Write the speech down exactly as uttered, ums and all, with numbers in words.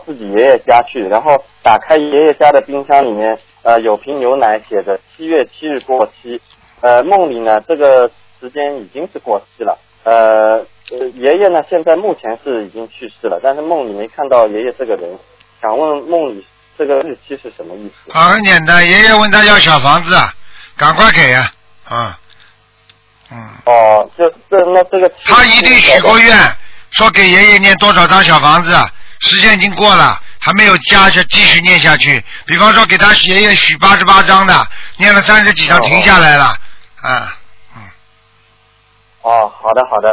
自己爷爷家去，然后打开爷爷家的冰箱里面，呃，有瓶牛奶，写着七月七日过期。呃，梦里呢，这个时间已经是过期了。呃，呃爷爷呢，现在目前是已经去世了，但是梦里没看到爷爷这个人。想问梦里这个日期是什么意思？ 啊，很简单，爷爷问他要小房子，赶快给呀、啊，啊，嗯。 哦，这这那这个。 他一定许过愿，说给爷爷念多少张小房子，时间已经过了，还没有加下继续念下去。比方说给他爷爷许八十八张的，念了三十几张停下来了，啊，嗯。 哦，好的好的。